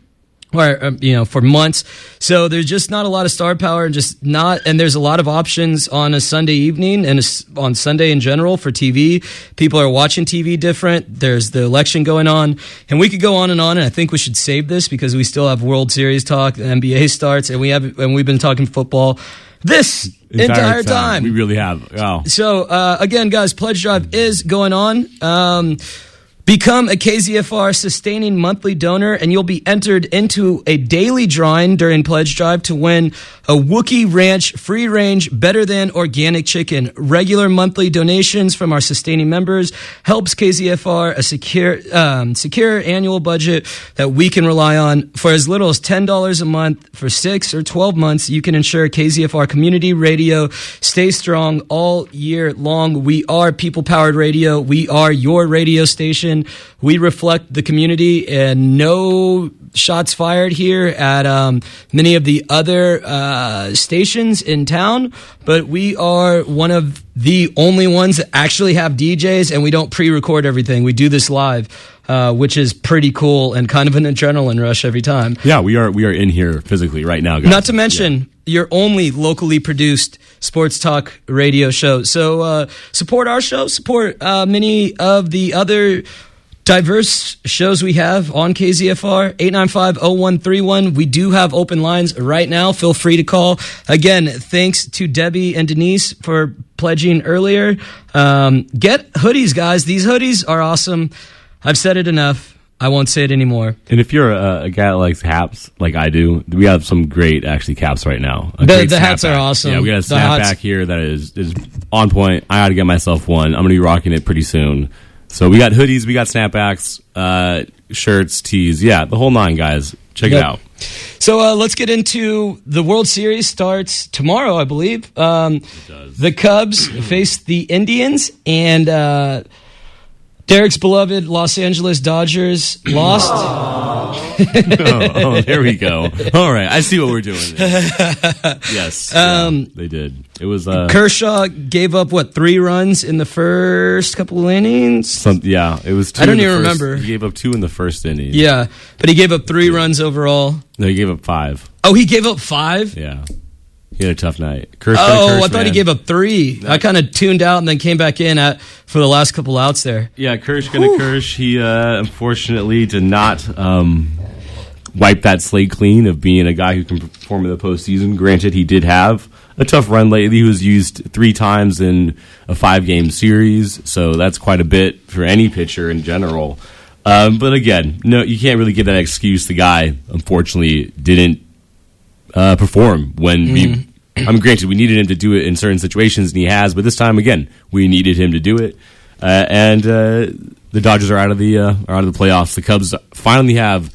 for months. So there's just not a lot of star power, and there's a lot of options on a Sunday evening and on Sunday in general for TV. People are watching TV different. There's the election going on, and we could go on, and I think we should save this because we still have World Series talk, the NBA starts, and we've been talking football this entire time. We really have. Wow. So again, guys, Pledge Drive is going on. Become a KZFR sustaining monthly donor, and you'll be entered into a daily drawing during Pledge Drive to win a Wookiee Ranch free-range, better-than organic chicken. Regular monthly donations from our sustaining members helps KZFR secure annual budget that we can rely on. For as little as $10 a month for 6 or 12 months, you can ensure KZFR community radio stays strong all year long. We are people-powered radio. We are your radio station. We reflect the community, and no shots fired here at many of the other stations in town, but we are one of the only ones that actually have DJs, and we don't pre-record everything. We do this live, which is pretty cool and kind of an adrenaline rush every time. Yeah, we are in here physically right now, guys. Not to mention... your only locally produced sports talk radio show. So support our show, support many of the other diverse shows we have on KZFR. 895-0131. We do have open lines right now. Feel free to call. Again, thanks to Debbie and Denise for pledging earlier. Get hoodies, guys. These hoodies are awesome. I've said it enough. I won't say it anymore. And if you're a guy that likes hats, like I do, we have some great, actually, caps right now. The hats are awesome. Yeah, we got a snapback here that is on point. I got to get myself one. I'm going to be rocking it pretty soon. So we got hoodies, we got snapbacks, shirts, tees. Yeah, the whole nine, guys. Check it out. So let's get into the World Series. Starts tomorrow, I believe. The Cubs face the Indians, and Derek's beloved Los Angeles Dodgers lost. Oh, there we go. All right, I see what we're doing. Yes, they did. It was Kershaw gave up 3 runs in the first couple of innings. It was 2. I don't even remember. He gave up 2 in the first inning. Yeah, but he gave up 3 runs overall. No, he gave up 5. Oh, he gave up 5? Yeah. He had a tough night. I thought he gave up 3. I kind of tuned out and then came back in for the last couple outs there. Yeah, Kirsch. He unfortunately did not wipe that slate clean of being a guy who can perform in the postseason. Granted, he did have a tough run lately. He was used 3 times in a 5-game series, so that's quite a bit for any pitcher in general. But again, no, you can't really give that excuse. The guy, unfortunately, didn't perform when granted, we needed him to do it in certain situations, and he has. But this time, again, we needed him to do it, and the Dodgers are out of the playoffs. The Cubs finally have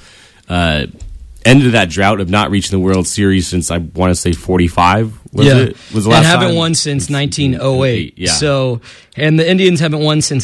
ended that drought of not reaching the World Series since I want to say 45. Was the last and haven't time? Won since 1908. Yeah. So, and the Indians haven't won since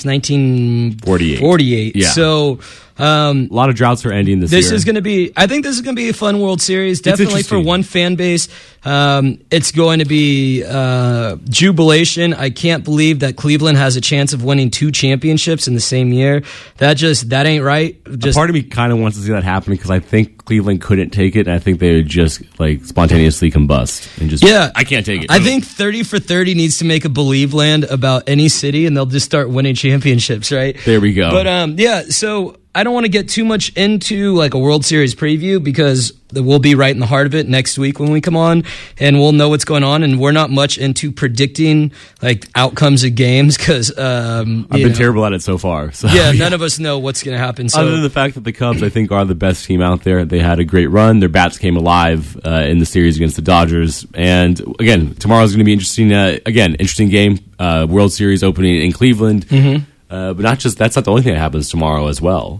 1948. Yeah. So. A lot of droughts are ending this year. I think this is going to be a fun World Series. Definitely for one fan base. It's going to be jubilation. I can't believe that Cleveland has a chance of winning 2 championships in the same year. That ain't right. A part of me kind of wants to see that happen because I think Cleveland couldn't take it, and I think they would just spontaneously combust and just. Yeah, I can't take it. I think 30 for 30 needs to make a Believe Land about any city, and they'll just start winning championships. Right there we go. But so. I don't want to get too much into a World Series preview because we'll be right in the heart of it next week when we come on, and we'll know what's going on. And we're not much into predicting outcomes of games because I've been terrible at it so far. So, none of us know what's going to happen. So. Other than the fact that the Cubs, I think, are the best team out there. They had a great run. Their bats came alive in the series against the Dodgers. And again, tomorrow's going to be interesting. Interesting game. World Series opening in Cleveland. Mm-hmm. But that's not the only thing that happens tomorrow as well.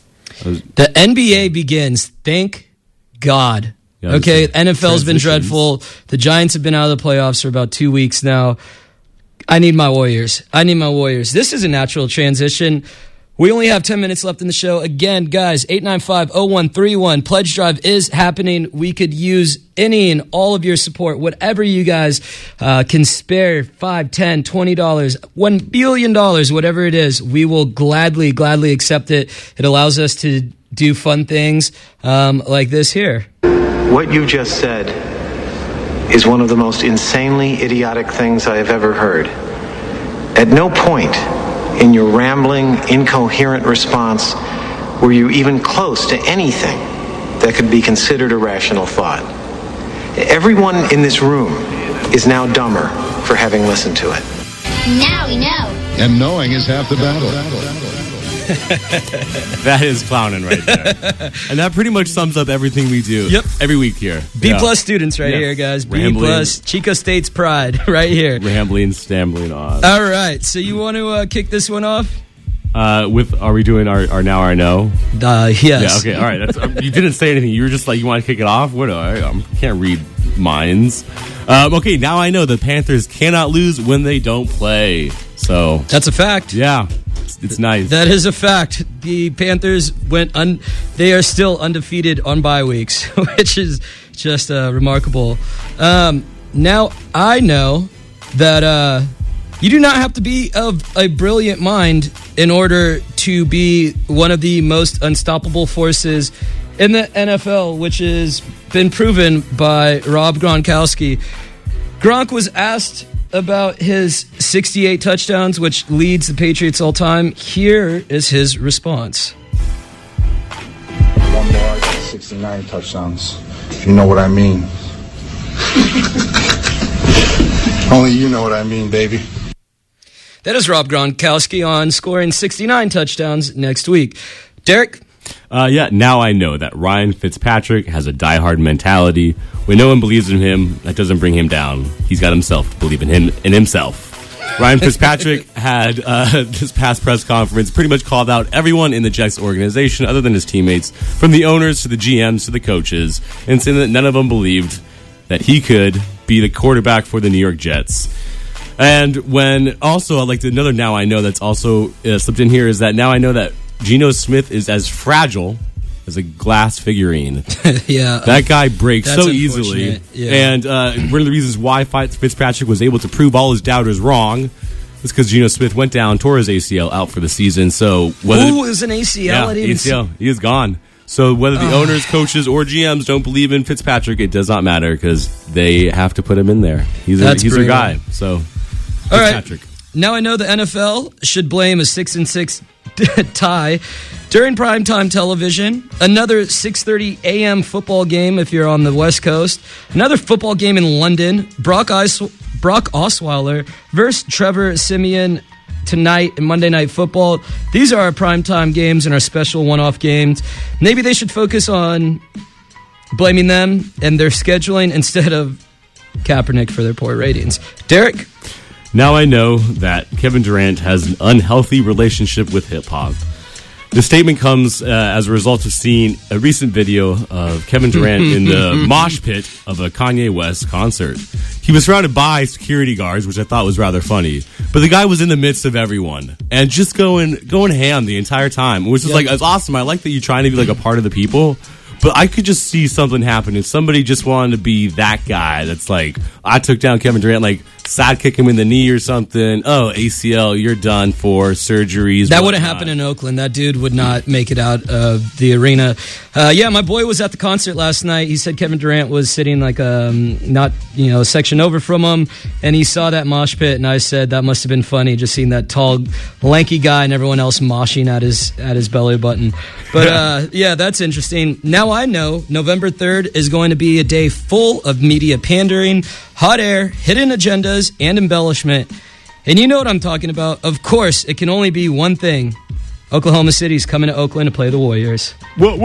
The NBA begins. Thank God. Yeah, okay, NFL's been dreadful. The Giants have been out of the playoffs for about 2 weeks now. I need my Warriors. This is a natural transition. We only have 10 minutes left in the show. Again, guys, 895-0131. Pledge Drive is happening. We could use any and all of your support, whatever you guys can spare, $5, $10, $20, $1 billion, whatever it is. We will gladly accept it. It allows us to do fun things like this here. What you just said is one of the most insanely idiotic things I have ever heard. At no point in your rambling, incoherent response were you even close to anything that could be considered a rational thought. Everyone in this room is now dumber for having listened to it. Now we know. And knowing is half the battle. That is clowning right there. And that pretty much sums up everything we do every week here. B+ students here, guys. B+, Chico State's pride right here. Rambling, stambling on. All right, so you want to kick this one off? Are we doing our Now I Know? Yes. Yeah, okay, all right. You didn't say anything. You were just you want to kick it off? What? I can't read minds. Okay, now I know the Panthers cannot lose when they don't play. So that's a fact. Yeah. It's nice. That is a fact. The Panthers they are still undefeated on bye weeks, which is just remarkable. Now I know that you do not have to be of a brilliant mind in order to be one of the most unstoppable forces in the NFL, which has been proven by Rob Gronkowski. Gronk was asked about his 68 touchdowns, which leads the Patriots all time. Here is his response. 1 more, 69 touchdowns. If you know what I mean. Only you know what I mean, baby. That is Rob Gronkowski on scoring 69 touchdowns next week. Derek? Now I know that Ryan Fitzpatrick has a diehard mentality. When no one believes in him, that doesn't bring him down. He's got himself to believe in himself. Ryan Fitzpatrick had this past press conference pretty much called out everyone in the Jets organization other than his teammates, from the owners to the GMs to the coaches, and saying that none of them believed that he could be the quarterback for the New York Jets. And when also, I'd like to, another now I know that's also slipped in here is that now I know that Geno Smith is as fragile as a glass figurine. Yeah. That guy breaks so easily. Yeah. And one of the reasons why Fitzpatrick was able to prove all his doubters wrong is because Geno Smith went down, tore his ACL out for the season. So whether Ooh, it was an ACL? Yeah, ACL. He is gone. So whether the owners, coaches, or GMs don't believe in Fitzpatrick, it does not matter because they have to put him in there. He's their guy. So, Fitzpatrick. All right. Now I know the NFL should blame a 6-6 tie during primetime television. Another 6:30 a.m. football game if you're on the West Coast. Another football game in London. Brock Osweiler versus Trevor Siemian tonight in Monday Night Football. These are our primetime games and our special one-off games. Maybe they should focus on blaming them and their scheduling instead of Kaepernick for their poor ratings. Derek? Now I know that Kevin Durant has an unhealthy relationship with hip-hop. The statement comes as a result of seeing a recent video of Kevin Durant in the mosh pit of a Kanye West concert. He was surrounded by security guards, which I thought was rather funny. But the guy was in the midst of everyone and just going ham the entire time, which is like, it's awesome. I like that you're trying to be like a part of the people. But I could just see something happen if somebody just wanted to be that guy that's like, I took down Kevin Durant, like sidekick him in the knee or something. Oh, ACL, you're done for surgeries. That wouldn't happen in Oakland. That dude would not make it out of the arena. My boy was at the concert last night. He said Kevin Durant was sitting like a section over from him, and he saw that mosh pit, and I said that must have been funny, just seeing that tall, lanky guy and everyone else moshing at his belly button. But that's interesting. Now I know November 3rd is going to be a day full of media pandering, hot air, hidden agendas, and embellishment. And you know what I'm talking about. Of course, it can only be one thing. Oklahoma City's coming to Oakland to play the Warriors. What?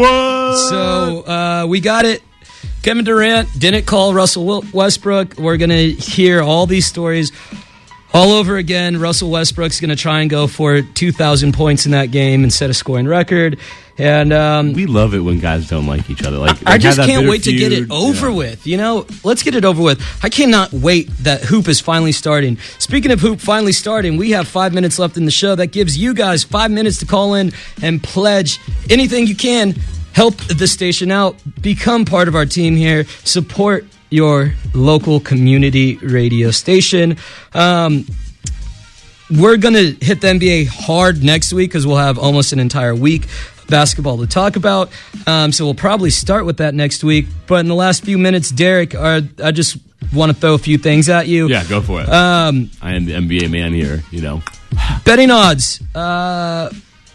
So we got it. Kevin Durant didn't call Russell Westbrook. We're going to hear all these stories all over again. Russell Westbrook's going to try and go for 2,000 points in that game and set a scoring record. And we love it when guys don't like each other. I just can't wait to get it over with. Let's get it over with. I cannot wait that Hoop is finally starting. Speaking of Hoop finally starting, we have 5 minutes left in the show. That gives you guys 5 minutes to call in and pledge anything you can. Help the station out. Become part of our team here. Support your local community radio station. We're going to hit the NBA hard next week because we'll have almost an entire week of basketball to talk about. So we'll probably start with that next week. But in the last few minutes, Derek, I just want to throw a few things at you. Yeah, go for it. I am the NBA man here, Betting odds are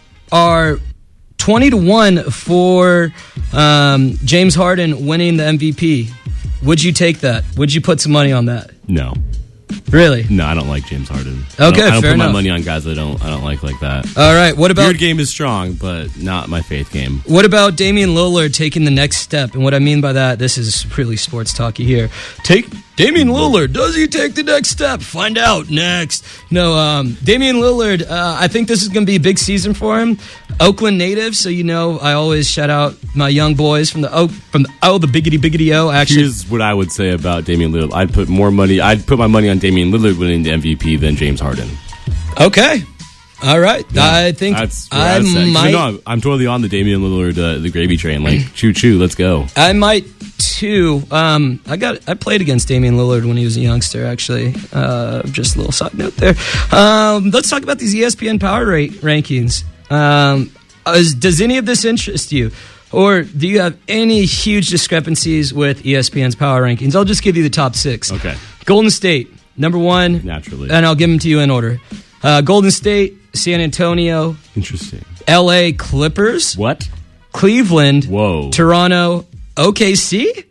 20-1 for James Harden winning the MVP. Would you take that? Would you put some money on that? No. Really? No, I don't like James Harden. Okay, I don't fair put enough. my money on guys I don't like that. All right, what about... Your game is strong, but not my faith game. What about Damian Lillard taking the next step? And what I mean by that, this is really sports talky here. Damian Lillard, does he take the next step? Find out next. No, Damian Lillard, I think this is going to be a big season for him. Oakland native, so I always shout out my young boys from the biggity O. Actually, here's what I would say about Damian Lillard. I'd put my money on Damian Lillard winning the MVP than James Harden. Okay. All right. Yeah, I think I might. No, I'm totally on the Damian Lillard, the gravy train. Like, choo-choo, let's go. I might too. I played against Damian Lillard when he was a youngster, actually. Just a little side note there. Let's talk about these ESPN Power rankings. Does any of this interest you? Or do you have any huge discrepancies with ESPN's power rankings? I'll just give you the top 6. Okay. Golden State, number 1. Naturally. And I'll give them to you in order. Golden State, San Antonio. Interesting. LA Clippers. What? Cleveland. Whoa. Toronto. OKC?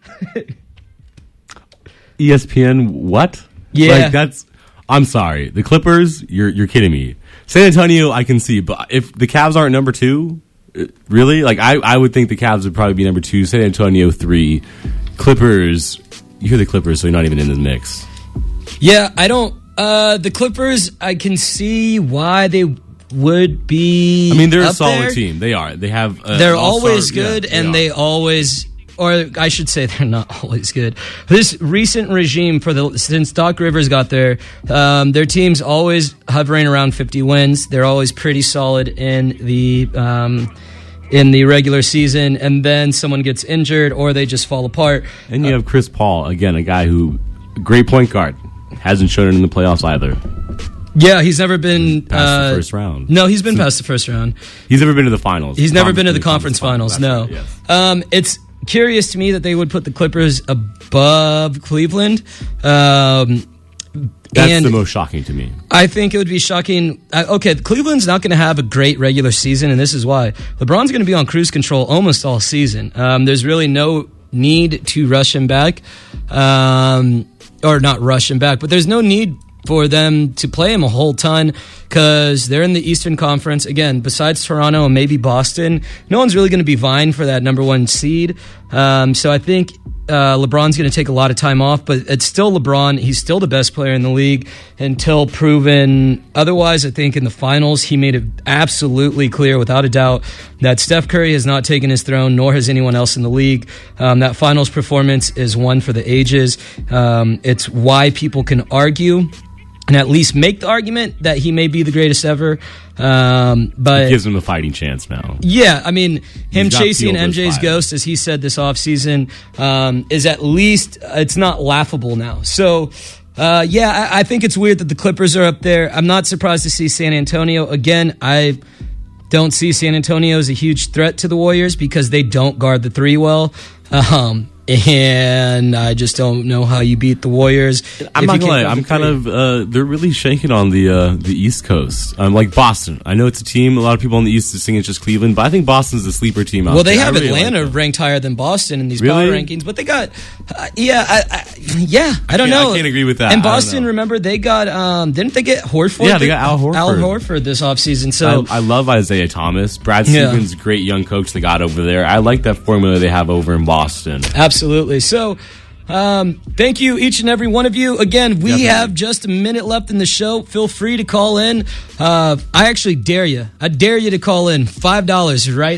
ESPN, what? Yeah. Like, that's... I'm sorry. The Clippers, you're kidding me. San Antonio, I can see. But if the Cavs aren't number 2, really? Like, I would think the Cavs would probably be number 2. San Antonio, 3. Clippers, you're the Clippers, so you're not even in the mix. Yeah, I don't... the Clippers, I can see why they would be. I mean, they're a up solid there. team. They are. They have. They're always good, and they always, or I should say, they're not always good. This recent regime since Doc Rivers got there, their team's always hovering around 50 wins. They're always pretty solid in the regular season, and then someone gets injured or they just fall apart. And you have Chris Paul, again, a guy who, great point guard, hasn't shown it in the playoffs either. Yeah, he's never been past the first round. No, he's been past the first round. He's never been to the finals. He's never been to the conference finals. No. Right, yes. It's curious to me that they would put the Clippers above Cleveland. That's the most shocking to me. I think it would be shocking. Okay, Cleveland's not going to have a great regular season, and this is why. LeBron's going to be on cruise control almost all season. There's really no need to rush him back. Or not rush him back, but there's no need for them to play him a whole ton because they're in the Eastern Conference. Again, besides Toronto and maybe Boston, no one's really going to be vying for that number 1 seed. So I think LeBron's going to take a lot of time off, but it's still LeBron. He's still the best player in the league until proven otherwise. I think in the finals, he made it absolutely clear without a doubt that Steph Curry has not taken his throne, nor has anyone else in the league. That finals performance is one for the ages. It's why people can argue and at least make the argument that he may be the greatest ever. But it gives him a fighting chance now. Yeah, I mean, him chasing MJ's fire. ghost, as he said this offseason, is at least, it's not laughable now. So, I think it's weird that the Clippers are up there. I'm not surprised to see San Antonio. Again, I don't see San Antonio as a huge threat to the Warriors because they don't guard the 3 well. And I just don't know how you beat the Warriors. I'm not gonna lie. I'm kind of. They're really shaking on the East Coast. Like Boston. I know it's a team. A lot of people on the East think it's just Cleveland, but I think Boston's the sleeper team. Out well, they there. have really Atlanta like ranked higher than Boston in these really? power rankings, but they got. I don't know. I can't agree with that. And Boston, remember, they got. Didn't they get Horford? Yeah, they got Al Horford. Al Horford this offseason. So I love Isaiah Thomas. Brad Stevens, great young coach they got over there. I like that formula they have over in Boston. Absolutely. So, thank you, each and every one of you. Again, we have just a minute left in the show. Feel free to call in. I actually dare you. I dare you to call in. $5 right